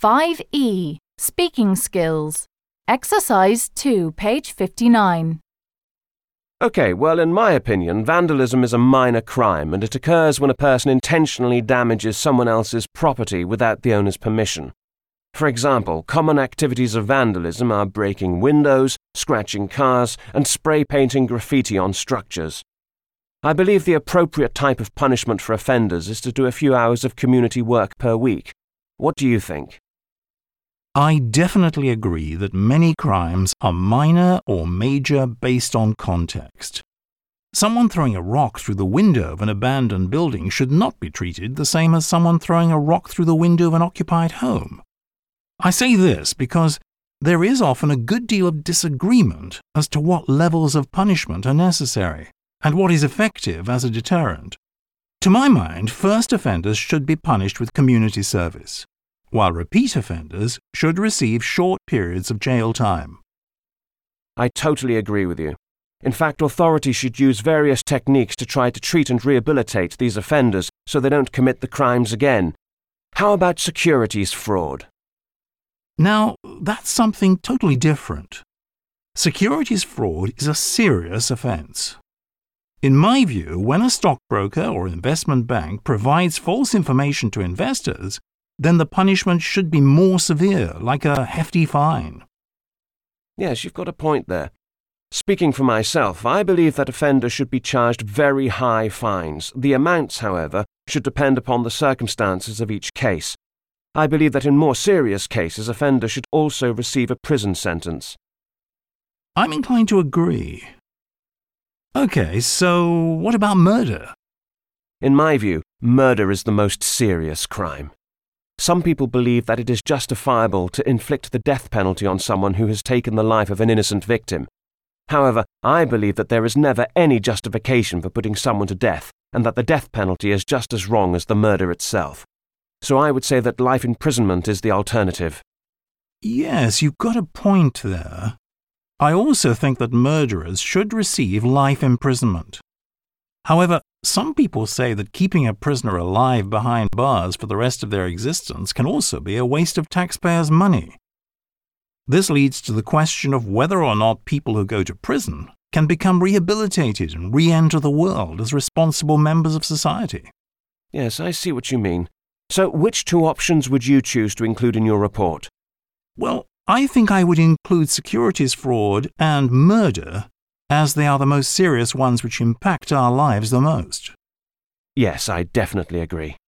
5E. Speaking Skills. Exercise 2, page 59. Okay, well, in my opinion, vandalism is a minor crime, and it occurs when a person intentionally damages someone else's property without the owner's permission. For example, common activities of vandalism are breaking windows, scratching cars, and spray painting graffiti on structures. I believe the appropriate type of punishment for offenders is to do a few hours of community work per week. What do you think? I definitely agree that many crimes are minor or major based on context. Someone throwing a rock through the window of an abandoned building should not be treated the same as someone throwing a rock through the window of an occupied home. I say this because there is often a good deal of disagreement as to what levels of punishment are necessary and what is effective as a deterrent. To my mind, first offenders should be punished with community service, while repeat offenders should receive short periods of jail time. I totally agree with you. In fact, authorities should use various techniques to try to treat and rehabilitate these offenders so they don't commit the crimes again. How about securities fraud? Now, that's something totally different. Securities fraud is a serious offence. In my view, when a stockbroker or investment bank provides false information to investors, then the punishment should be more severe, like a hefty fine. Yes, you've got a point there. Speaking for myself, I believe that offenders should be charged very high fines. The amounts, however, should depend upon the circumstances of each case. I believe that in more serious cases, offenders should also receive a prison sentence. I'm inclined to agree. Okay, so what about murder? In my view, murder is the most serious crime. Some people believe that it is justifiable to inflict the death penalty on someone who has taken the life of an innocent victim. However, I believe that there is never any justification for putting someone to death, and that the death penalty is just as wrong as the murder itself. So I would say that life imprisonment is the alternative. Yes, you've got a point there. I also think that murderers should receive life imprisonment. However, some people say that keeping a prisoner alive behind bars for the rest of their existence can also be a waste of taxpayers' money. This leads to the question of whether or not people who go to prison can become rehabilitated and re-enter the world as responsible members of society. Yes, I see what you mean. So which two options would you choose to include in your report? Well, I think I would include securities fraud and murder, as they are the most serious ones which impact our lives the most. Yes, I definitely agree.